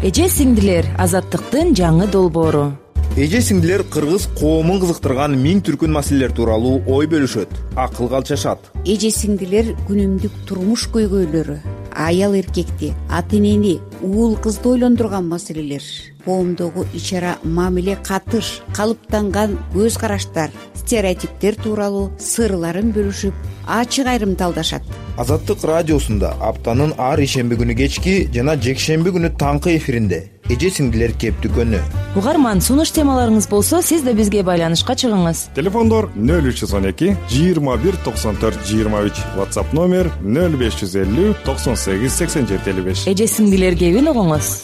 Эже сиңдилер, азаттыктын жаңы долбоору. Эже сиңдилер кыргыз коомун кызыктырган миң түркүн маселелер тууралуу ой бөлүшөт, акылга алчашат. Эже сиңдилер күнүмдүк турмуш көйгөйлөрү, аял эркекти, ата энени, уул кызды ойлондурган маселелер, коомдогу ич ара мамиле, катыш, калыптанган көз караштар, стереотиптер тууралуу сырларын бөлүшүп, ачык айрымталдашат. Азаттык радиосунда аптанын ар ишемби күнү кечки жана жекшемби күнү таңкы эфиринде эже сиңдилер кептикөнү. Угарман, сунуш темаларыңыз болсо, сиз да бизге байланышка чыгыңыз. Телефондор 0312 21 94 23, WhatsApp номер 0550 98 87 55. Эже сиңдилер кебин угуңуз.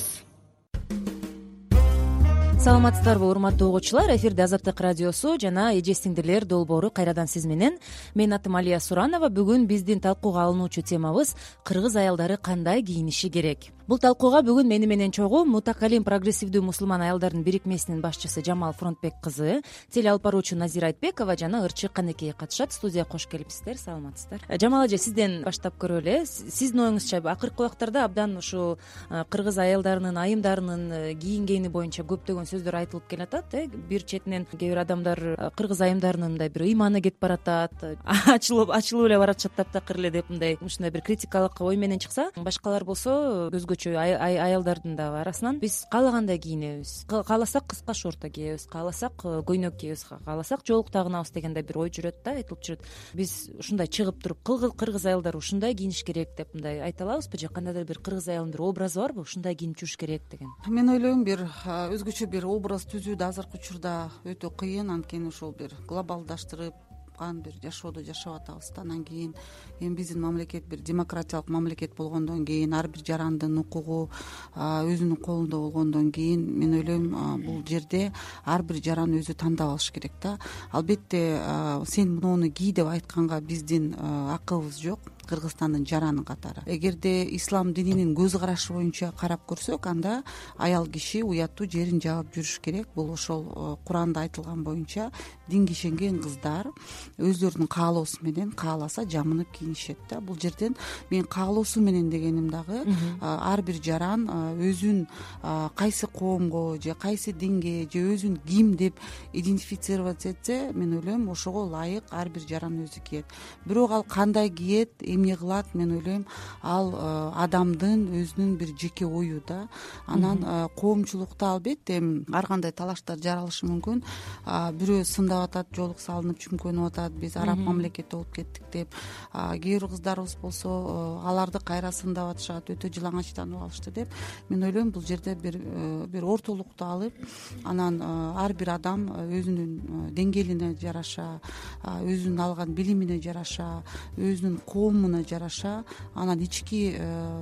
Саламатсыздарбы, урматтуу угуучулар? Эфирде Азаттык радиосу жана эже сиңдилер долбоору кайрадан сиз менен. Менин атым Алия Суранова. Бүгүн биздин талкууга алынуучу темабыз кыргыз аялдары кандай кийиниши керек. Бул талкууга бүгүн мени менен чогуу Мутакалим прогрессивдүү мусулман аялдардын бирикмесинин башчысы Жамал Фронтбек кызы, теле алып баруучу Назира Айтбекова жана ырчы Канекей катышат. Студияга кош келипсиздер. Саламатсыздар. Жамал эже, сизден баштап көрөлү. Сиздин оюңузча акыркы убактарда абдан ушу кыргыз аялдарынын, айымдарынын кийингени боюнча көптөгөн сөздөр айтылып келатат. Бир четинен кээ бир адамдар кыргыз айымдарынын мындай бир ыйманы кетип баратат, ачылып эле баратышат таптакыр эле деп мындай ушундай бир критикалык ой менен чыкса, башкалар болсо көзгөчө аялдардын да арасынан биз каалагандай кийинебиз, кааласак кыска шорто кийебиз, кааласак көйнөк кийебиз, кааласак жоолук тагынабыз дегендей бир ой жүрөт да, айтылып жүрөт. Биз ушундай чыгып туруп кыргыз аялдары ушундай кийиниш керек деп мындай айта алабызбы, же кандайдыр бир кыргыз аялдын бир образы барбы, ушундай кийинип жүрүш керек деген? Мен ойлойм, бир өзгөчө бир образ түзүү да азыркы учурда өтө кыйын. Анткени ошол бир глобалдаштырып бир жашоодо жашап атабыз да. Анан кийин эми биздин мамлекет бир демократиялык мамлекет болгондон кийин, ар бир жарандын укугу өзүнүн колунда болгондон кийин, мен ойлойм бул жерде ар бир жаран өзү тандап алыш керек да. Албетте сен муну кий деп айтканга биздин акыбыз жок, Кыргызстандын жаранын катары. Эгерде ислам дининин көз карашы боюнча карап көрсөк, анда аял киши уяттуу жерин жаап жүрүш керек. Бул ошол Куранда айтылган боюнча динге ишенген кыздар өздөрүнүн каалоосу менен кааласа жамынып кийинишет да. Бул жерден мен каалоосу менен дегеним дагы ар бир жаран өзүн кайсы коомго же кайсы динге же өзүн ким деп идентифицировать этсе, мен ойлойм ошого ылайык ар бир жаран өзү киет. Бирок ал кандай киет, эмне кылат, мен ойлойм ал адамдын өзүнүн бир жеке ою да. Анан коомчулукта албетте ар кандай талаштар жаралышы мүмкүн. Бирөө сындап атат, жоолук салынып чүмкөнүп атат, биз араб мамлекети болуп кеттик деп. Кээ бир кыздарыбыз болсо аларды кайра сындап атышат, өтө жылаңачтанып алышты деп. Мен ойлойм бул жерде бир ортолукту алып, анан ар бир адам өзүнүн деңгээлине жараша, өзүнүн алган билимине жараша, өзүнүн коомуна жараша, анан ички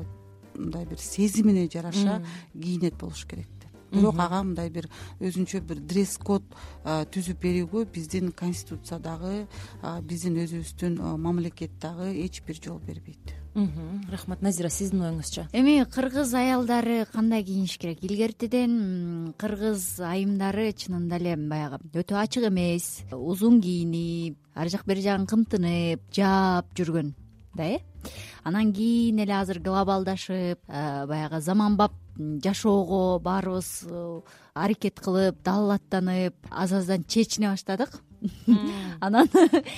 мындай бир сезимине жараша кийинет болуш керек деп. Бирок ага мындай бир өзүнчө бир дресс-код түзүп берүүгө биздин конституциядагы, биздин өзүбүздүн мамлекеттагы эч бир жол бербейт. Рахмат. Назира, сиздин оюңузча? Эми кыргыз аялдары кандай кийиниш керек? Илгертеден кыргыз айымдары чынында эле баягы өтө ачык эмес, узун кийинип, ар жак бери жагын кымтынып, жаап жүргөн да. Анан кийин эле азыр глобалдашып, баягы заманбап жашоого баарыбыз аракет кылып, далалаттанып, аздан чечине баштадык. Анан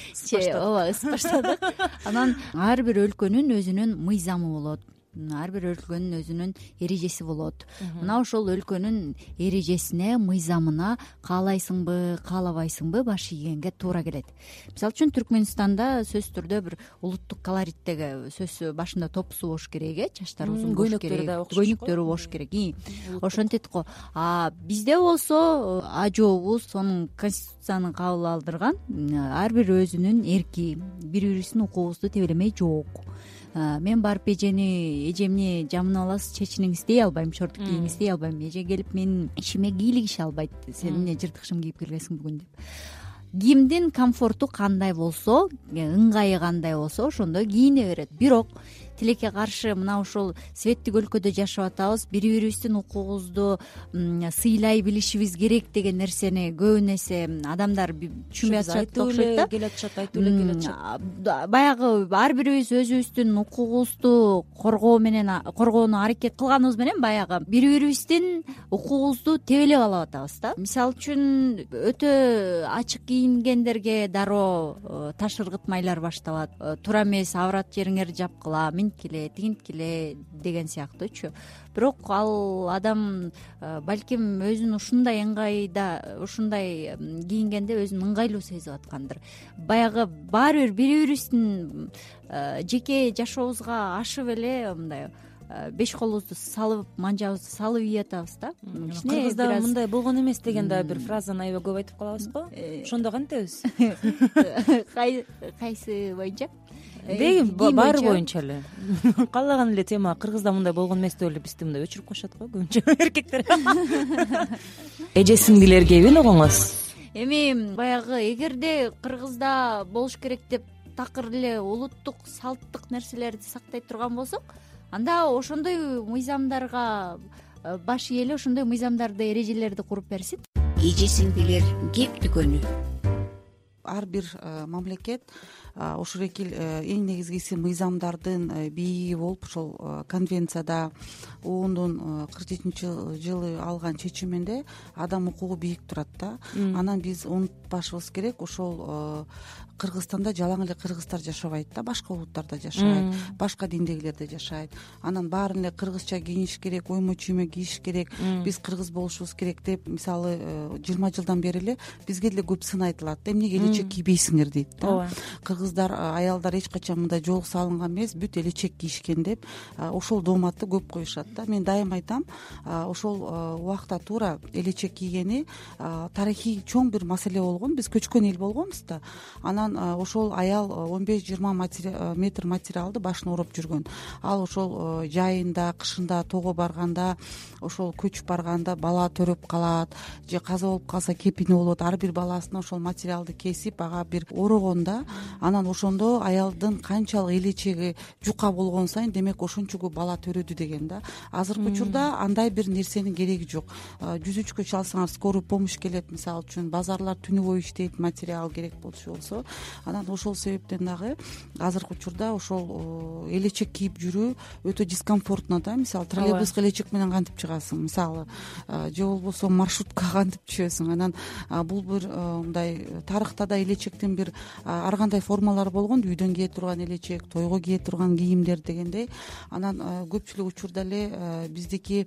ысып баштадык. Анан ар бир өлкөнүн өзүнүн мыйзамы болот. Ар бир өлкөнүн өзүнүн эрежеси болот. Мына ошол өлкөнүн эрежесине, мыйзамына каалайсыңбы, каалабайсыңбы баш ийгенге туура келет. Мисалы үчүн Түркмөнстанда сөзсүз түрдө бир улуттук колориттеги сөз башында топусу болуш керек, чачтары узун болуш керек, көйнөктөрү болуш керек. Ошентет го. Бизде болсо ажообуз сонун конституцияны кабыл алдырган, ар бир өзүнүн эрки, бири-бирибиздин укугубузду тебелемей жок. Мен барып эжемни жамынып аласыз, чечиниңиз дей албайм, шорт кийиңиз дей албайм. Эже келип менин ишиме кийлигише албайт. Сен эмне жыртык шым кийип келгенсиң бүгүн деп. Кимдин комфорту кандай болсо, ыңгайы кандай болсо, ошондой кийине берет. Бирок тилекке каршы мына ушул светтик өлкөдө жашап атабыз, бири бирибиздин укугубузду сыйлай билишибиз керек деген нерсени көбүн эсе адамдар түшүнбөй атышат окшойт да. айтуу эле келе атышат. Баягы ар бирибиз өзүбүздүн укугубузду коргоону аракет кылганыбыз менен баягы бири бирибиздин укугубузду тебелеп алып атабыз да. Мисалы үчүн өтө ачык кийингендерге дароо таш ыргытмайлар башталат. Туура эмес, аврат жериңерди жапкыла, минткиле, тигинткиле деген сыяктуучу. Бирок ал адам балким өзүн ушундай ыңгайда, ушундай кийингенде өзүн ыңгайлуу сезип аткандыр. Баягы баары бир бири бирибиздин жеке жашообузга ашып эле мындай беш колубузду салып, манжабызды салып ийип атабыз да. Кыргызда мындай болгон эмес деген да бир фразаны аябай көп айтып калабызго. Ошондо кантебиз? Кайсы боюнча? Баары боюнча эле. Каалаган эле тема Кыргызда мындай болгон эмес деп эле бизди мындай өчүрүп коюшат го көбүнчө эркектер. Эже сиңдилерге эмне огоңуз? Эми баягы эгерде Кыргызда болуш керек деп такыр эле улуттук салттык нерселерди сактай турган болсок, анда ошондой мыйзамдарга баш ийели, ошондой мыйзамдарды, эрежелерди куруп берсин. Эже сиңдилер кеп дүкөнү. Ар бир мамлекет ошол эки эң негизгиси мыйзамдардын бийиги болуп, ошол конвенцияда ООНдун 47-жылы алган чечиминде адам укугу бийик турат да. Анан биз унутпашыбыз керек, ошол Кыргызстанда жалаң эле кыргыздар жашабайт да, башка улуттарда жашайт, башка диндегилер да жашайт. Анан баарын эле кыргызча кийиниш керек, оймо чүймө кийиш керек, биз кыргыз болушубуз керек деп, мисалы 20 жылдан бери эле бизге деле көп сын айтылат. Эмнеге элечек кийбейсиңер дейт да. Кыргыздар, аялдар эч качан мындай жоолук салынган эмес, бүт элечек кийишкен деп ошол дооматты көп коюшат да. Мен дайым айтам, ошол убакта туура элечек кийгени тарыхый чоң бир маселе болгон. Биз көчкөн эл болгонбуз да. Анан ошол аял 15-20 метр материалды башына ороп жүргөн. Ал ошол жайында, кышында, тоого барганда, ошол көчүп барганда бала төрөп калат же каза болуп калса кепини болот. Ар бир баласына ошол материалды кесип, ага бир орогон да. Анан ошондо аялдын канчалык элечеги жука болгон сайын, демек ошончо көп бала төрөдү деген да. Азыркы учурда андай бир нерсенин кереги жок. 103кө чалсаңар скорый помощь келет, мисалы үчүн базарлар түнү бою иштейт, материал керек болсо. Анан ошол себептен дагы азыркы учурда ошол элечек кийип жүрүү өтө дискомфортно да. Мисалы троллейбуска элечек менен кантип чыгасың, мисалы же болбосо маршруткага кантип түшөсүң. Анан бул бир мындай тарыхта да элечектин бир ар кандай формалары болгон, үйдөн кие турган элечек, тойго кие турган кийимдер дегендей. Анан көпчүлүк учурда эле биздики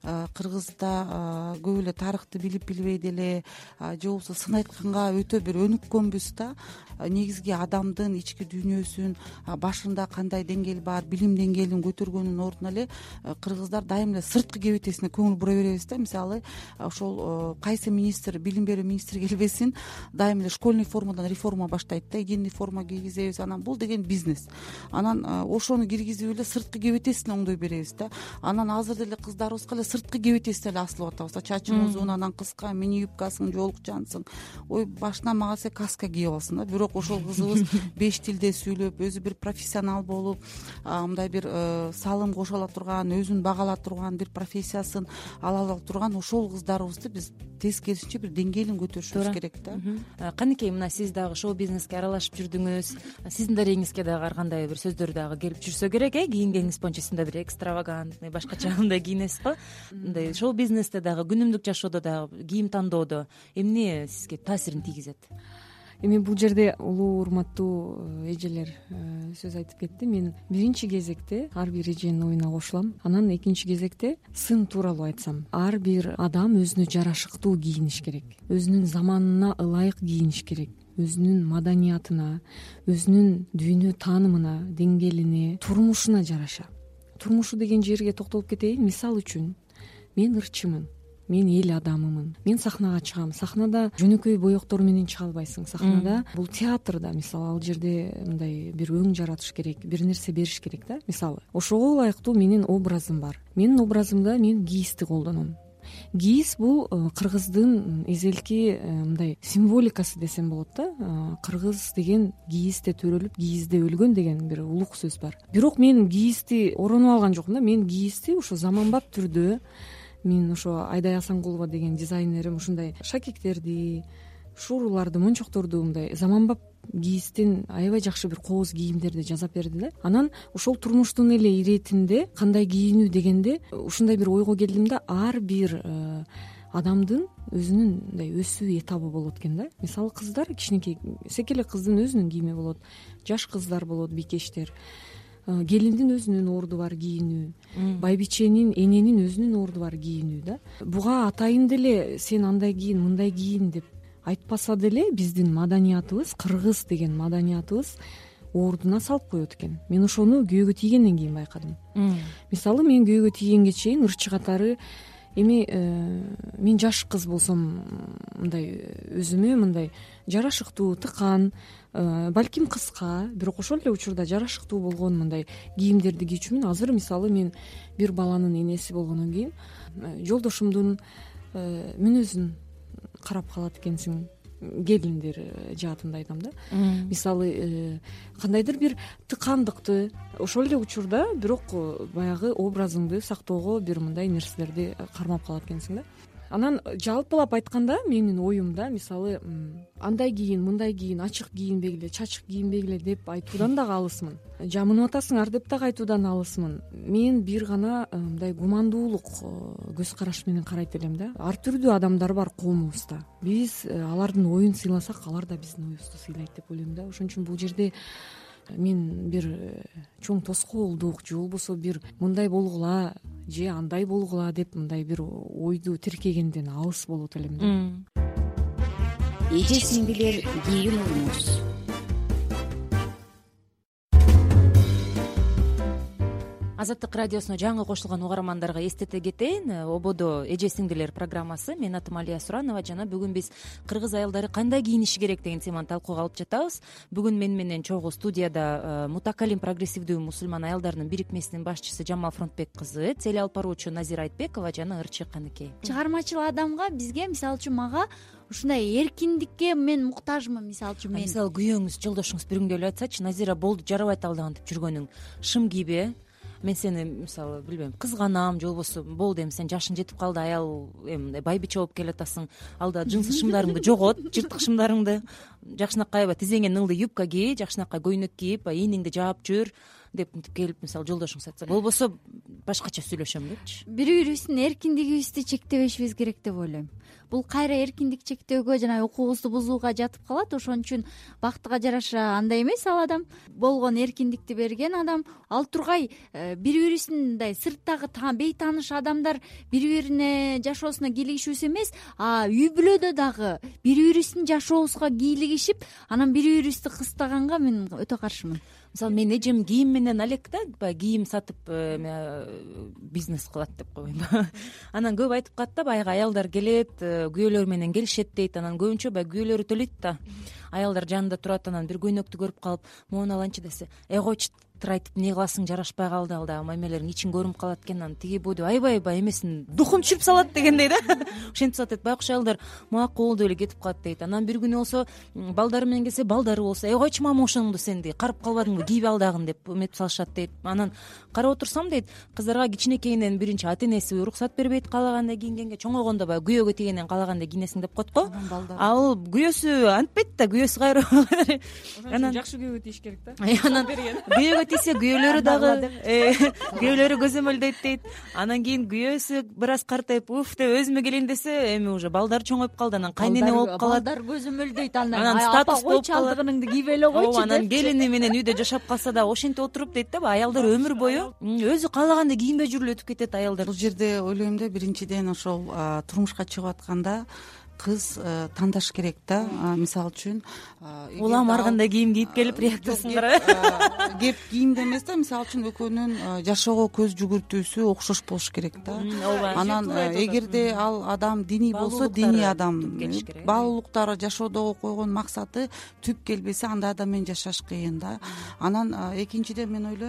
Кыргызда көп эле тарыхты билип билбей деле же болбосо сын айтканга өтө бир өнүккөнбүз да. Негизги адамдын ички дүйнөсүн, башында кандай деңгээл бар, билим деңгээлин көтөргөндүн ордуна эле кыргыздар дайым эле сырткы кебетесине көңүл бура беребиз да. Мисалы ошол кайсы министр, билим берүү министри келбесин, дайым эле школьный формадан реформа баштайт да, единый форма кийгизебиз. Анан бул деген бизнес. Анан ошону киргизип эле сырткы кебетесине оңдой беребиз да. Анан азыр деле кыздарыбызга эле сырткы кебетесине эле асылып атабыз да. Чачың узун, анан кыска, мини юбкасың, жоолукчансың. Ой, башынан мага се каска кийип алсың да. Бирок ошол кызыбыз 5 тилде сүйлөп, өзү бир профессионал болуп, мындай бир салым кошо ала турган, өзүн багала турган, бир профессиясын ала турган ошол кыздарыбызды биз тескерисинче бир деңгээлин көтөрүшүбүз керек да. Канекей, мына сиз дагы шоу бизнеске аралашып жүрдүңүз. Сиздин дарегиңизге дагы ар кандай бир сөздөр дагы келип жүрсө керек, кийингениңиз боюнча сиз бир экстравагантный, башкача мындай кийинесиз го. Мындай шоу бизнесте дагы, күнүмдүк жашоодо дагы, кийим тандоодо эмне сизге таасирин тийгизет? Эми бул жерде улуу урматтуу эжелер сөз айтып кетти. Мен биринчи кезекте ар бир эженин оюна кошулам. Анан экинчи кезекте сын тууралуу айтсам, ар бир адам өзүнө жарашыктуу кийиниш керек, өзүнүн заманына ылайык кийиниш керек, өзүнүн маданиятына, өзүнүн дүйнө таанымына, деңгээлине, турмушуна жараша. Турмушу деген жерге токтолуп кетейин. Мисалы үчүн, мен ырчымын, мен эл адамымын, мен сахнага чыгам. Сахнада жөнөкөй боектор менен чыга албайсың. Сахнада бул театрда, мисалы, ал жерде мындай бир өң жаратыш керек, бир нерсе бериш керек да. Мисалы, ошого ылайыктуу менин образым бар. Менин образымда мен кийизди колдоном. кийиз бул кыргыздын эзелки мындай символикасы десем болот да. Кыргыз деген кийизде төрөлүп кийизде өлгөн деген бир улук сөз бар. Бирок мен кийизди оронуп алган жокмун да. Мен кийизди ошо заманбап түрдө, мен ошо Айдай Асанкулова деген дизайнерим ушундай шакектерди, шууруларды, мончокторду мындай заманбап кийизден аябай жакшы бир кооз кийимдерди жасап берди да. Анан ошол турмуштун эле иретинде кандай кийинүү дегенде ушундай бир ойго келдим да. Ар бир адамдын өзүнүн мындай өсүү этабы болот экен да. Мисалы кыздар, кичинекей секелек кыздын өзүнүн кийими болот, жаш кыздар болот, бикештер. Келиндин өзүнүн орду бар кийинүү, байбиченин, эненин өзүнүн орду бар кийинүү да. Буга атайын деле сен андай кийин, мындай кийин деп айтпаса деле биздин маданиятыбыз, кыргыз деген маданиятыбыз ордуна салып коет экен. Мен ошону күйөөгө тийгенден кийин байкадым. Мисалы мен күйөөгө тийгенге чейин ырчы катары эми мен жаш кыз болсом мындай өзүмө мындай жарашыктуу, тыкан, балким кыска, бирок ошол эле учурда жарашыктуу болгон мындай кийимдерди кийчүмүн. Азыр мисалы мен бир баланын энеси болгондон кийин жолдошумдун мүнөзүн карап калат экенсиң, келиндер жаатында айтам да. Мисалы кандайдыр бир тыкандыкты ошол эле учурда бирок баягы образыңды сактоого бир мындай нерселерди кармап калат экенсиң да. Анан жалпылап айтканда менин оюмда мисалы андай кийин, мындай кийин, ачык кийинбегиле, чачык кийинбегиле деп айтуудан дагы алысмын. Жамынып атасыңар деп дагы айтуудан алысмын. Мен бир гана мындай гумандуулук көз караш менен карайт элем да. Ар түрдүү адамдар бар коомубузда. Биз алардын оюн сыйласак, алар да биздин оюбузду сыйлайт деп ойлойм да. Ошон үчүн бул жерде мен бир чоң тоскоолдук же болбосо бир мындай болгула же андай болгула деп мындай бир ойду тиркегенден алыс болот элем да. Эже сиңдилер, кийин уюңуз. Азаттык радиосуна жаңы кошулган угармандарга эстете кетейин. Ободо эже сиңдилер программасы. Мен атым Алия Суранова жана бүгүн биз кыргыз аялдары кандай кийиниши керек деген теманы талкууга алып жатабыз. Бүгүн менен чогуу студияда Мутакалим прогрессивдүү мусулман аялдарынын бирикмесинин башчысы Жамал Фронтбек кызы, теле алып баруучу Назира Айтбекова жана ырчы Каныкей. Чыгармачыл адамга, бизге, мисалы үчүн мага ушундай эркиндикке мен муктажмын. Мисалы үчүн мен мисалы күйөөңүз, жолдошуңуз бир күнгө эле айтсачы, Назира болду, жарабайт ал дагы деп жүргөнүң, шым кийбе, мен сени мисалы билбейм, кызганам же болбосо болду эми сен жашың жетип калды, аял эми мындай байбиче болуп келатасың, алда жынсы шымдарыңды жогот, жыртык шымдарыңды, жакшынакай аябай тизеңе ыңгай юбка кий, жакшынакай көйнөк кийип, ийнingди жаап жүр деп мынтип келип мисалы жолдошуңуз айтса, болбосо башкача сүйлөшөм депчи. Бири-бирибиздин эркиндигибизди чектебешибиз керек деп ойлойм. Бул кайра эркиндик чектөөгө жана укугубузду бузууга жатып калат. Ошон үчүн бактыга жараша андай эмес ал адам, болгон эркиндикти берген адам. Ал тургай бири-бирибиздин мындай сырттагы бейтааныш адамдар бири-бирине жашоосуна кийлигишүүсү эмес, үй бүлөдө дагы бири-бирибиздин жашообузга кийлигишип, анан бири-бирибизди кыстаганга мен өтө каршымын. Мисалы мен эжем кийим менен алек да, баягы кийим сатып бизнес кылат деп коеюн. Анан көп айтып калат да, баягы аялдар келет, күйөөлөрү менен келишет дейт. Анан көбүнчө баягы күйөөлөрү төлөйт да. Аялдар жанында турат, анан бир көйнөктү көрүп калып, могуну алайынчы десе, койчу айтып эмне кыласың, жарашпай калды, ал дагы мамелериң ичин көрүнүп калат экен, анан тиги бу деп аябай эмесин духун түшүрүп салат дегендей да. Ошентип салат дейт. Байкуш аялдар макул деп эле кетип калат дейт. Анан бир күнү болсо балдары менен келсе, балдары болсо, койчу мама ошоңду сенди карып калбадыңбы, кийип ал дагы деп эметип салышат дейт. Анан карап отурсам дейт, кыздарга кичинекейинен биринчи ата энеси уруксат бербейт каалагандай кийингенге, чоңойгондо баягы күйөөгө тийгенден каалагандай кийинесиң деп коет го. Ал күйөөсү антпайт да, күйөөсү кайра. Анан жакшы күйөөгө тийиш керек да. Анан күйөөгө тийсе күйөөлөрү дагы күйөөлөрү көзөмөлдөйт дейт. Анан кийин күйөөсү бир аз картайып, уф деп өзүмө келейин десе, эми уже балдар чоңоюп калды, анан кайнене болуп калат. Балдар көзөмөлдөйт, анан статус болуп калат. Чалдыгыңды кийип эле койчу деп. Анан келини менен үйдө жашап калса да ошентип отуруп дейт да, аялдар өмүр бою өзү каалагандай кийинбей жүрүп өтүп кетет аялдар. Бул жерде ойлойм да, биринчиден ошол турмушка чыгып атканда кыз тандаш керек да. Мисалы үчүн улам ар кандай кийим кийип келип реакциясын карап, кеп кийимде эмес да, мисалы үчүн экөөнүн жашоого көз жүгүртүүсү окшош болуш керек да. Анан эгерде ал адам диний болсо, диний адам, баалуулуктары жашоодогу койгон максаты түп келбесе, андай адам менен жашаш кыйын да. Анан экинчиден мен ойлойм,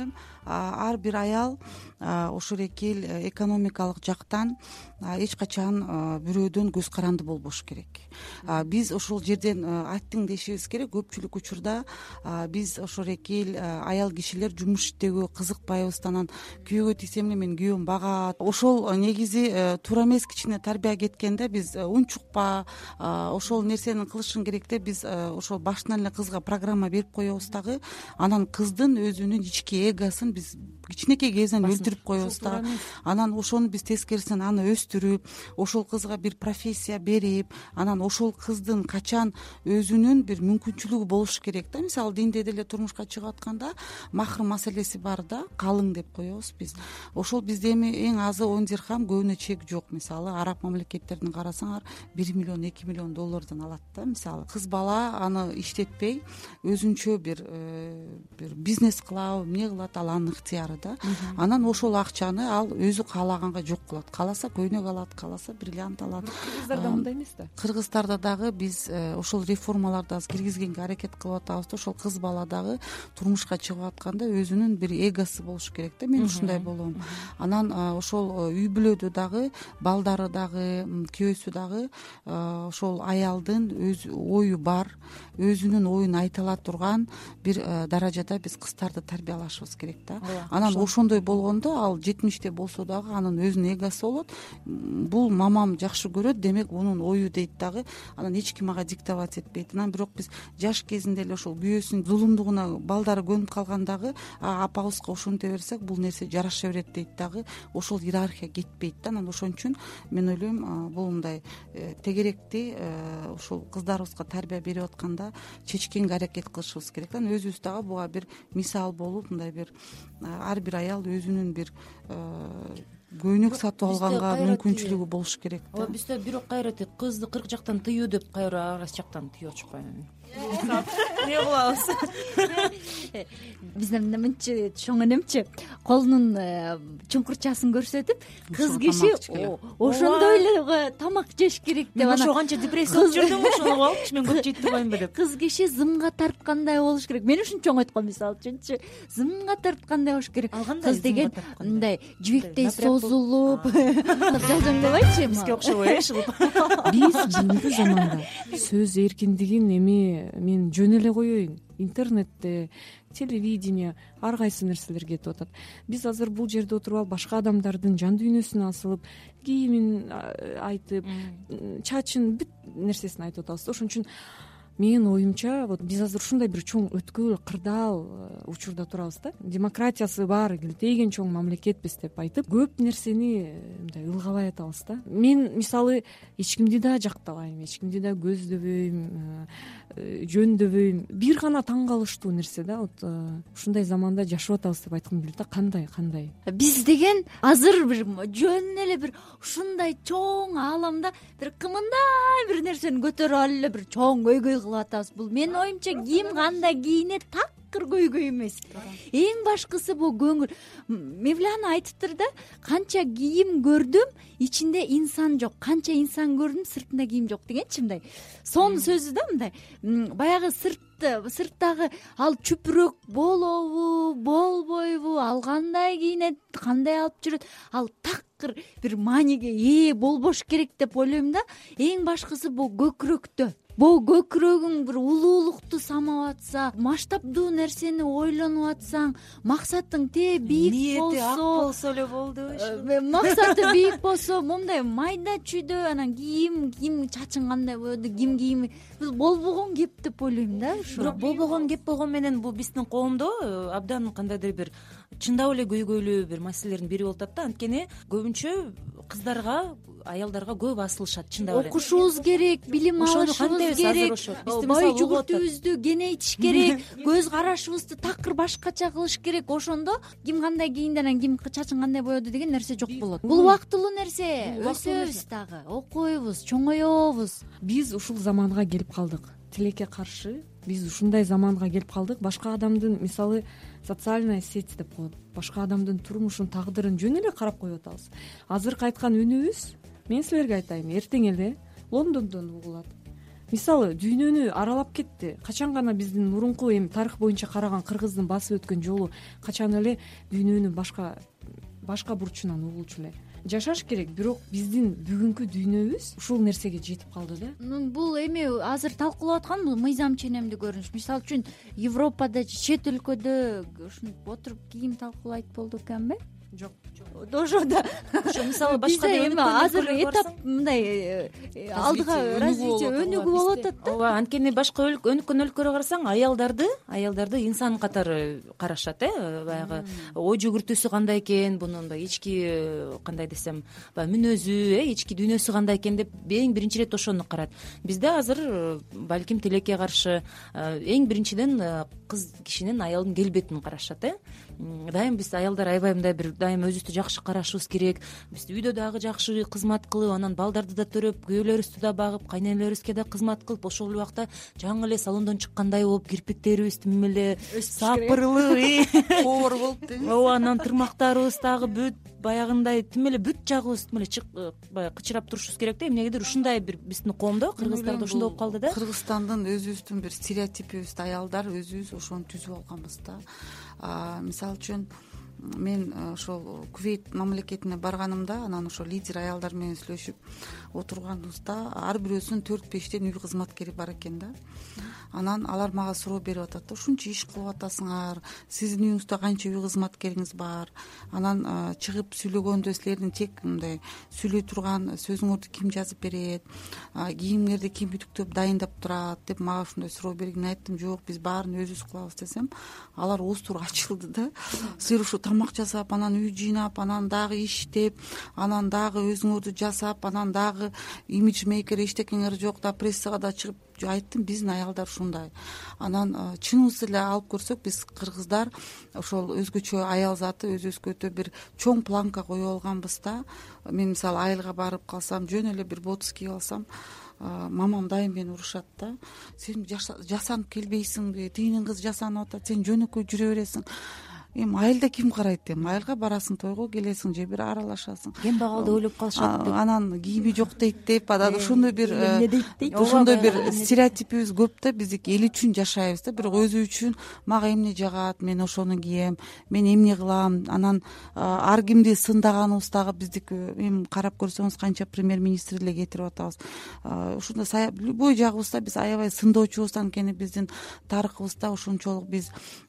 ар бир аял ошол эки эл экономикалык жактан эч качан бирөөдөн көз каранды болбош керек. Биз ошол жерден айттың дешибиз керек. Көпчүлүк учурда биз ошол эки эл аял кишилер жумуш иштөөгө кызыкпайбыз. Анан күйөөгө тийсем эле менин күйөөм багат. Ошол негизи туура эмес. Кичине тарбия кеткенде биз унчукпа ошол нерсени кылышың керек деп биз ошол башынан эле кызга программа берип коебуз дагы. Анан кыздын өзүнүн ички эгосын биз кичинекей кезинен өлтүрүп коебуз да. Анан ошону биз тескерисинен аны өстүрүп, ошол кызга бир профессия берип, анан ошол кыздын качан өзүнүн бир мүмкүнчүлүгү болуш керек да. Мисалы динде деле турмушка чыгып атканда махр маселеси бар да, калың деп коебуз биз. Ошол бизде эми эң азы 10 дирхам, көбүнө чек жок. Мисалы араб мамлекеттерин карасаңар 1 миллион, 2 миллион доллардан алат да. Мисалы кыз бала аны иштетпей өзүнчө бир бизнес кылабы, эмне кылат, ал анын ыктыяры да. Анан ошол акчаны ал өзү каалаганга жок кылат. Кааласа көйнөк алат, кааласа бриллиант алат. Кыргыздарда мындай эмес да. Кыргыздарда дагы биз ошол реформаларды азыр киргизгенге аракет кылып атабыз да. Ошол кыз бала дагы турмушка чыгып атканда өзүнүн бир эгосу болуш керек да. Мен ушундай болом. Анан ошол үй бүлөдө дагы балдары дагы, күйөөсү дагы ошол аялдын өз ою бар, өзүнүн оюн айта ала турган бир даражада биз кыздарды тарбиялашыбыз керек да. Анан ошондой болгондо ал 70те болсо дагы анын өзүнүн эгосу болот. Бул мамам жакшы көрөт, демек мунун ою дейт дагы. Анан эч ким ага диктовать этпейт. Анан бирок биз жаш кезинде эле ошол күйөөсүнүн зулумдугуна балдары көнүп калгандагы апабызга ушинте берсек бул нерсе жараша берет дейт дагы. Ошол иерархия кетпейт да. Анан ошон үчүн мен ойлойм бул мындай тегеректи ошол кыздарыбызга тарбия берип атканда чечкенге аракет кылышыбыз керек. Анан өзүбүз дагы буга бир мисал болуп, мындай бир ар бир аял өзүнүн бир көйнөк сатып алганга мүмкүнчүлүгү болуш керек да. Ооба, бизде бирок кайра кызды 40 жактан тыюу деп кайра ар жактан тыюп атышпайбы? Эмне кылабыз? Бизден мынча чоң энемчи колунун чуңкурчасын көрсөтүп, кыз киши ошондой эле тамак жеш керек деп. Ошо канча депрессия болуп жүрдүм, ошону алып мен көп жей турбаймынбы деп. Кыз киши зымга тарткандай болуш керек. Мен ушунчоң айткам, мисалы үчүнчү, зымга тарткандай болуш керек. Кыз деген мындай жибектей созулуп жазың дебайчы, бизге окшобой шылып. Биз бүгүнкү заманда сөз эркиндигин эми мен жөн эле коеюн, интернетте, телевидение, ар кайсы нерселер кетип атат. Биз азыр бул жерде отуруп алып башка адамдардын жан дүйнөсүн асылып, кийимин айтып, чачын бүт нерсесин айтып атабыз. Ошон үчүн менин оюмча, вот биз азыр ушундай бир чоң өткүл, кырдаал учурда турабыз да. Демократиясы бар, келтейген чоң мамлекетпиз деп айтып, көп нерсени мындай ылгабай атабыз да. мен мисалы эч кимди да жактабайм, эч кимди да көздөбөйм, жөндөбөйм. Бир гана таң калыштуу нерсе да, вот ушундай заманда жашап атабыз деп айткым келет да. Кандай биз деген азыр бир жөн эле бир ушундай чоң ааламда бир кымындай бир нерсени көтөрүп алып эле бир чоң көйгөй кылып атабыз. Бул менин оюмча ким кандай кийинет такыр көйгөй эмес. Эң башкысы бул көңүл. Мевлана айтыптыр да, канча кийим көрдүм, ичинде инсан жок, канча инсан көрдүм, сыртында кийим жок дегенчи, мындай сонун сөзү да. Мындай баягы сырттагы ал чүпүрөк болобу, болбойбу, ал кандай кийинет, кандай алып жүрөт, ал такыр бир мааниге ээ болбош керек деп ойлойм да. Эң башкысы бул көкүрөктө. Бул көкүрөгүң бир улуулукту самап атса, масштабдуу нерсени ойлонуп атсаң, максатың бийик болсо, ак болсо эле болду. Максаты бийик болсо, момундай майда чүйдө, анан кийим чачың кандай боёду, ким кийими болбогон кеп деп ойлойм да. Бирок болбогон кеп болгон менен бул биздин коомдо абдан кандайдыр бир чындап эле көйгөйлүү бир маселелердин бири болуп атат да. Анткени көбүнчө кыздарга, аялдарга көп асылышат, чындап эле. Окушубуз керек, билим алышыбыз керек, бой жүгүртүүбүздү кеңейтиш керек, көз карашыбызды такыр башкача кылыш керек. Ошондо ким кандай кийинди, анан ким чачын кандай боёду деген нерсе жок болот. Бул убактылуу нерсе. Өсөбүз дагы, окуйбуз, чоңоебуз. Биз ушул заманга келип калдык. Тилекке каршы биз ушундай заманга келип калдык. Башка адамдын, мисалы, социальная сеть деп коет, башка адамдын турмушун, тагдырын жөн эле карап коюп атабыз. Азыркы айткан үнүбүз, мен силерге айтайын, эртең эле Лондондон угулат, мисалы дүйнөнү аралап кетти. Качан гана биздин мурунку эми тарых боюнча караган кыргыздын басып өткөн жолу качан эле дүйнөнүн башка бурчунан угулчу эле жашаш керек. Бирок биздин бүгүнкү дүйнөбүз ушул нерсеге жетип калды да. Бул эми азыр талкуулап аткан бул мыйзам ченемдүү көрүнүш. Мисалы үчүн Европада же чет өлкөдө ушинтип отуруп кийим талкуулайт болду экенби? Жок. Ошондо мисалы башка эми азыр этап мындай алдыга развитие өнүгүп болуп атат да. ооба, анткени башка өнүккөн өлкөлөргө карасаң аялдарды инсан катары карашат, баягы ой жүгүртүүсү кандай экен, бунун мындай ички кандай десем баягы мүнөзү, ички дүйнөсү кандай экен деп эң биринчи ирет ошону карайт. Бизде азыр балким тилекке каршы эң биринчиден кыз кишинин, аялдын келбетин карашат. Дайым биз аялдар аябай мындай бир дайым өзүбүздү жакшы карашыбыз керек. Биз үйдө дагы жакшы кызмат кылып, анан балдарды да төрөп, күйөөлөрүбүздү да багып, кайненелерибизге да кызмат кылып, ошол убакта жаңы эле салондон чыккандай болуп, кирпиктерибиз тим эле сапырылып, коор болуп дейм. ооба, анан тырмактарыбыз дагы бүт баягындай тим эле бүт жагыбыз тим эле баягы кычырап турушубуз керек да. Эмнегедир ушундай бир биздин коомдо, кыргыздарда ушундай болуп калды да. Кыргызстандын өзүбүздүн бир стереотипибиз, аялдар өзүбүз ошону түзүп алганбыз да. Мисалы үчүн мен ошол Кувейт мамлекетине барганымда, анан ошол лидер аялдар менен сүйлөшүп отурганыбызда ар бирөөсүнүн 4-5тен үй кызматкери бар экен да. Анан алар мага суроо берип атат да, ушунча иш кылып атасыңар, сиздин үйүңүздө канча үй кызматкериңиз бар, анан чыгып сүйлөгөндө силердин тек мындай сүйлөй турган сөзүңөрдү ким жазып берет, кийимдерди ким үтүктөп дайындап турат деп мага ушундай суроо берген. Мен айттым, жок, биз баарын өзүбүз кылабыз десем, алар ооздору ачылды да. Силер ушу тамак жасап, анан үй жыйнап, анан дагы иштеп, анан дагы өзүңөрдү жасап, анан дагы имидж мейкер эчтекеңер жок да, прессага да чыгып. Айттым, биздин аялдар ушундай. Анан чыныбызды эле алып көрсөк, биз кыргыздар ошол өзгөчө аял заты, өзүбүзгө өтө бир чоң планка коюп алганбыз да. Мен мисалы айылга барып калсам, жөн эле бир ботус кийип алсам, мамам дайым мени урушат да. Сен жасанып келбейсиңби? Тигинин кызы жасанып атат, сен жөнөкөй жүрө бересиң. Эми айылда ким карайт? Эми айылга барасың, тойго келесиң же бир аралашасың. Кем багалды ойлоп калышат деп. Анан кийими жок дейт деп, анан ошондой бир ошондой бир стереотипибиз көп да. Биздики эл үчүн жашайбыз да, бирок өзү үчүн мага эмне жагат, мен ошону кием, мен эмне кылам. Анан ар кимди сындаганыбыз дагы биздики. Эми карап көрсөңүз, канча премьер-министр эле кетирип атабыз. Ошондой любой жагыбызда биз аябай сындоочубуз, анткени биздин тарыхыбызда ошончолук биз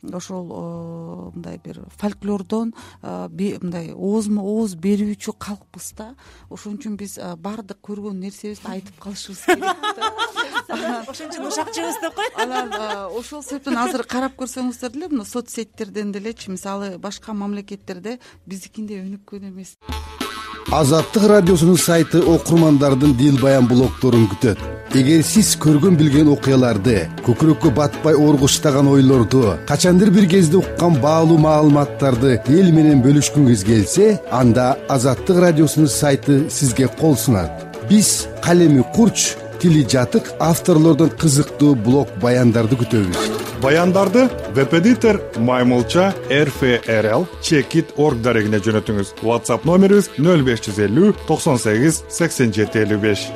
ошол мындай бир фольклордон мындай ооз берүүчү калкпыз да. Ошон үчүн биз баардык көргөн нерсебизди айтып калышыбыз керек да. Ошон үчүн ушакчыбыз деп кой. Анан ошол себептен азыр карап көрсөңүздөр деле, мына соц сеттерден делечи, мисалы башка мамлекеттерде биздикиндей өнүккөн эмес. Азаттык радиосунун сайты окурмандардын дил баян блогдорун күтөт. Эгер сиз көргөн билген окуяларды, көкүрөккө батпай оргуштаган ойлорду, качандыр бир кезде уккан баалуу маалыматтарды эл менен бөлүшкүңүз келсе, анда Азаттык радиосунун сайты сизге кол сунат. Биз калеми курч, тили жатык авторлордон кызыктуу блог баяндарды күтөбүз. Баяндарды веб-эдитор Маймылча RFRL Checkit.org дарегине жөнөтүңүз. WhatsApp номерибиз 0550 98 87 55.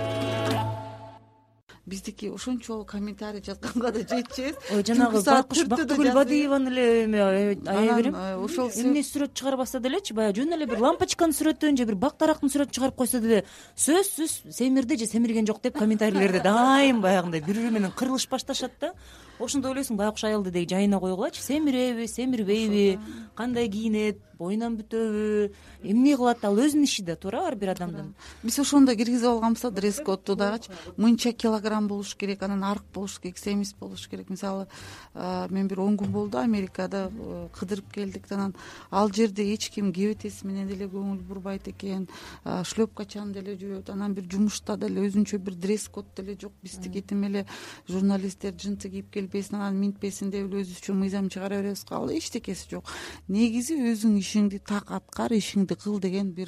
Биздики ошончолук комментарий жазганга да жетчүбүз. Жанагы Байкуш Бактыгүл Бадиеванын эле ая берем. Ошол эмне сүрөт чыгарбаса делечи, баягы жөн эле бир лампочканын сүрөтүн же бир бак дарактын сүрөтүн чыгарып койсо деле сөзсүз семирди же семирген жок деп комментарийлерде дайым баягындай бири-бири менен кырылыш башташат да. Ошондо ойлойсуң, Байкуш айылды деги жайына койгулачы, семиреби, семирбейби, кандай кийинет, боюнан бүтөбү, эмне кылат, ал өзүнүн иши да, туура, ар бир адамдын. Биз ошондо киргизип алганбыз да, дресс-кодду дагычы. Мынча килограмм болуш керек, анан арык болуш керек, семиз болуш керек. Мисалы, мен бир 10 күн болду Америкада кыдырып келдик. Анан ал жерде эч ким кебетеси менен деле көңүл бурбайт экен, шлепкачан деле жүрөт. Анан бир жумушта деле өзүнчө бир дресс-код деле жок. Биздики тим эле журналисттер жынты кийип келбесин, анан минтпесин деп эле өзүбүзчө мыйзам чыгара беребиз. Ал эчтекеси жок. Негизи өзүң ишиңди так аткар, ишиңди кыл деген бир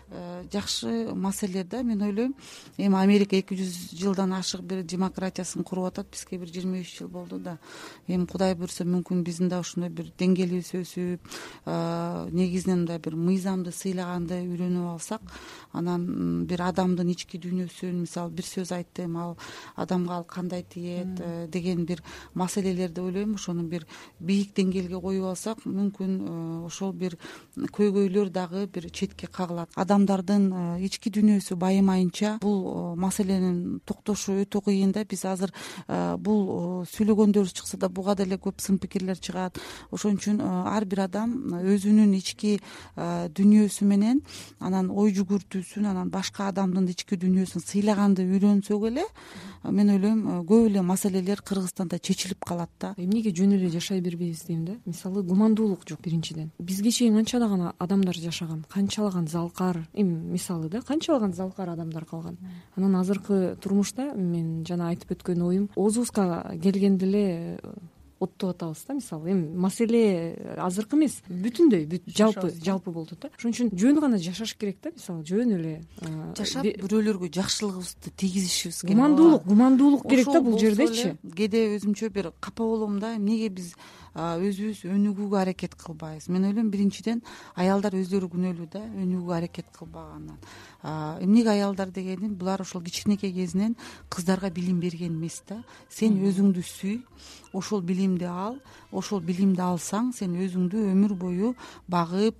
жакшы маселе да. Мен ойлойм, эми Америка 200 жылдан ашык бир демократиясын куруп атат, бизге бир 23 жыл болду да. Эми Кудай буйрса мүмкүн биздин да ушундай бир деңгээлибиз өсүп, негизинен мындай бир мыйзамды сыйлаганды үйрөнүп алсак, анан бир адамдын ички дүйнөсүн, мисалы бир сөз айттым, ал адамга ал кандай тиет деген бир маселелерди ойлойм, ошону бир бийик деңгээлге коюп алсак, мүмкүн ошол бир көйгөйлөр дагы бир четке кагылат. Адамдардын ички дүйнөсү байымайынча бул маселенин токтошу өтө кыйын да. Биз азыр бул сүйлөгөндөрүбүз чыкса да буга деле көп сын пикирлер чыгат. Ошон үчүн ар бир адам өзүнүн ички дүйнөсү менен анан ой жүгүртүүсүн, анан башка адамдын ички дүйнөсүн сыйлаганды үйрөнсөк эле, мен ойлойм көп эле маселелер Кыргызстанда чечилип калат да. Эмнеге жөн эле жашай бербейбиз дейм да. Мисалы гумандуулук жок биринчиден. Бизге чейин канчалаган адамдар жашаган, канчалаган залкар, эми мисалы да, канчалаган залкар адамдар калган. Анан азыркы турмушта мен жана айтып өткөн оюм, оозубузга келгенде эле оттоп атабыз да. Мисалы эми маселе азыркы эмес, бүтүндөй жалпы болду да. Ошон үчүн жөн гана жашаш керек да. Мисалы жөн эле жашап бирөөлөргө жакшылыгыбызды тийгизишибиз керек. Гумандуулук керек да бул жердечи. Кээде өзүмчө бир капа болом да, эмнеге биз өзүбүз өнүгүүгө аракет кылбайбыз. Мен ойлойм, биринчиден аялдар өздөрү күнөөлүү да, өнүгүүгө аракет кылбагандан. Эмнеге аялдар дегеним, булар ошол кичинекей кезинен кыздарга билим берген эмес да. Сен өзүңдү сүй, ошол билимди ал, ошол билимди алсаң, сен өзүңдү өмүр бою багып,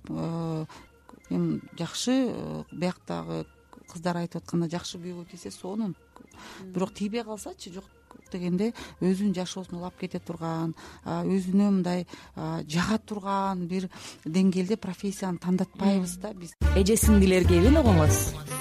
эми жакшы, бияктагы кыздар айтып атканда жакшы күйөөгө тийсе сонун. Бирок тийбей калсачы, жок дегенде өзүнүн жашоосун улап кете турган, өзүнө мындай жага турган бир деңгээлде профессияны тандатпайбыз да биз. Эже сиңдилер кебин угуңуз.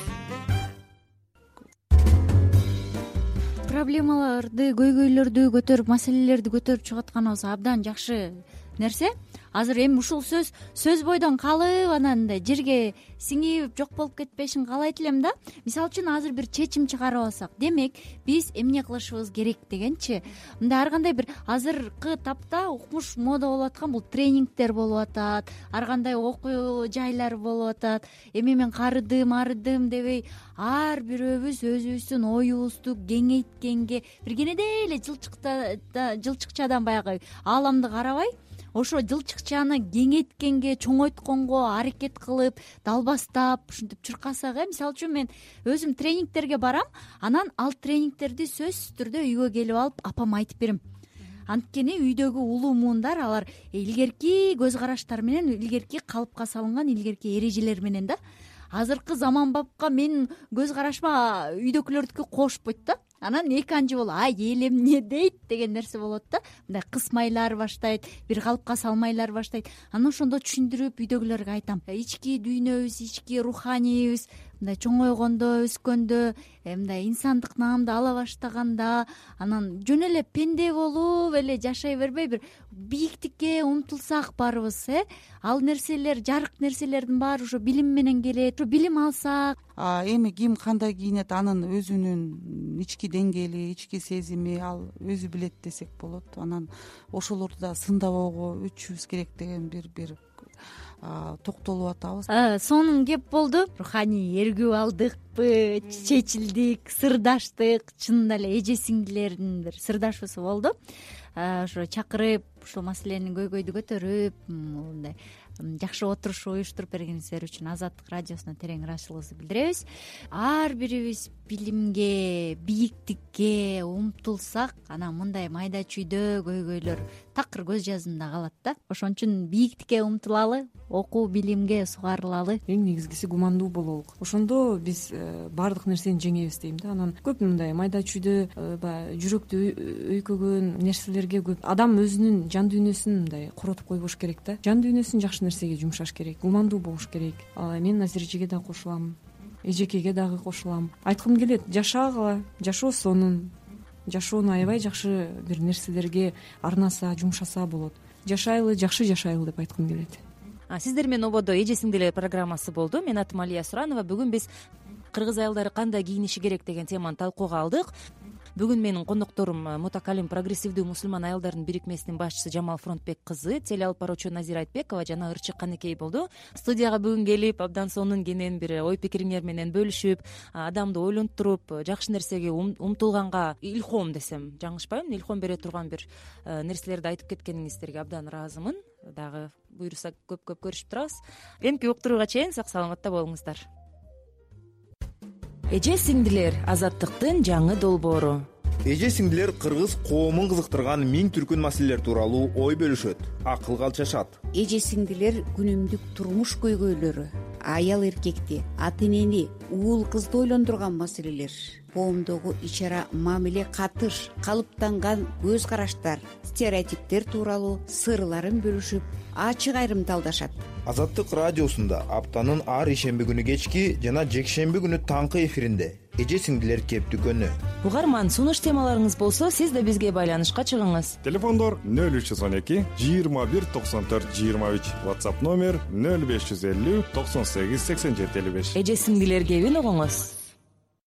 Проблемаларды, көйгөйлөрдү көтөрүп, маселелерди көтөрүп чыгып атканыбыз абдан жакшы нерсе. Азыр эми ушул сөз бойдон калып, анан жерге сиңип жок болуп кетпешин каалайт элем да. Мисалы үчүн азыр бир чечим чыгарып алсак, демек биз эмне кылышыбыз керек дегенчи, мындай ар кандай бир азыркы тапта укмуш мода болуп аткан бул тренингдер болуп атат, ар кандай окуу жайлар болуп атат. Эми мен арыдым дебей, ар бирөөбүз өзүбүздүн оюбузду кеңейткенге, бир кенедей эле жылчыкчадан баягы ааламды карабай, ошо жылчыкчаны кеңейткенге, чоңойтконго аракет кылып, далбастап, ушинтип чуркасак, мисалы үчүн мен өзүм тренингдерге барам, анан ал тренингдерди сөзсүз түрдө үйгө келип алып апама айтып берем. Анткени үйдөгү улуу муундар алар илгерки көз караштар менен, илгерки калыпка салынган илгерки эрежелер менен да. Азыркы заманбапка менин көз карашыма үйдөгүлөрдүкү кошпойт да. Анан эки анчы болуп, эл эмне дейт деген нерсе болот да. Мындай кысмайлар баштайт, бир калыпка салмайлар баштайт. Анан ошондо түшүндүрүп үйдөгүлөргө айтам. Ички дүйнөбүз, ички руханийибиз мындай чоңойгондо, өскөндө, мындай инсандык наамды ала баштаганда, анан жөн эле пенде болуп эле жашай бербей, бир бийиктикке умтулсак барыбыз, ал нерселер, жарык нерселердин баары ошо билим менен келет. Ошо билим алсак, эми ким кандай кийинет, анын өзүнүн ички деңгээли, ички сезими ал өзү билет десек болот. Анан ошолорду да сындабоого өтүшүбүз керек деген бир токтолуп атабыз. Сонун кеп болду. Руханий эргүү алдыкпы, чечилдик, сырдаштык, чынында эле эже сиңдилердин бир сырдашуусу болду. Ошо чакырып, ушул маселенин көйгөйдү көтөрүп, мындай жакшы отуруш уюштуруп бергениңиздер үчүн Азаттык радиосуна терең ыраазычылыгыбызды билдиребиз. Ар бирибиз билимге, бийиктикке умтулсак, анан мындай майда чүйдө көйгөйлөр такыр көз жазында калат да. Ошон үчүн бийиктикке умтулалы, окуу билимге сугарылалы. Эң негизгиси гумандуу бололук. Ошондо биз баардык нерсени жеңебиз дейм да. Анан көп мындай майда чүйдө баягы жүрөктү өйкөгөн нерселерге көп адам өзүнүн жан дүйнөсүн мындай коротуп койбош керек да. Жан дүйнөсүн жакшы нерсеге жумшаш керек, гумандуу болуш керек. Мен азыр эжеге да кошулам, эжекеге дагы кошулам. Айткым келет, жашагыла, жашоо сонун. Жашоону аябай жакшы бир нерселерге арнаса, жумшаса болот. Жашайлы, жакшы жашайлы деп айткым келет. Сиздер менен ободо эже сиңдилер программасы болду. Мен атым Алия Суранова. Бүгүн биз кыргыз аялдары кандай кийиниши керек деген теманы талкууга алдык. бүгүн менин кондокторум мутакалим прогрессивдүү мусулман аялдардын бирикмесинин башчысы Жамал Фронтбек кызы, теле алып баруучу Назира Айтбекова жана Ырчык Канекей болду. Студияга бүгүн келип, абдан сонун кенен бир ой пикириңер менен бөлүшүп, адамды ойлонтуруп, жакшы нерсеге умтулганга илхом десем жаңылышпаймын, илхом бере турган бир нерселерди айтып кеткениңиздерге абдан ыраазымын. Дагы буйрса көп көрүшүп турабыз. Эмки уктурууга чейин сак саламатта болуңуздар. Эже сиңдилер, азаттыктын жаңы долбоору. Эже сиңдилер кыргыз коомун кызыктырган миң түркүн маселелер тууралуу ой бөлүшөт, акылга алчашат. Эже сиңдилер күнүмдүк турмуш көйгөйлөрү, аял эркекти, ата энени, уул кызды ойлондурган маселелер, коомдогу ич ара мамиле, катыш, калыптанган көз караштар, стереотиптер тууралуу сырларын бөлүшүп, ачык айрымталдашат. Азаттык радиосунда аптанын ар ишемби күнү кечки жана жекшемби күнү таңкы эфиринде эже сиңдилер кептикөнү. Угарман, сунуш темаларыңыз болсо, сиз да бизге байланышка чыгыңыз. Телефондор 0312 21 94 23, WhatsApp номер 0550 98 87 55. Эже сиңдилер кебин угуңуз.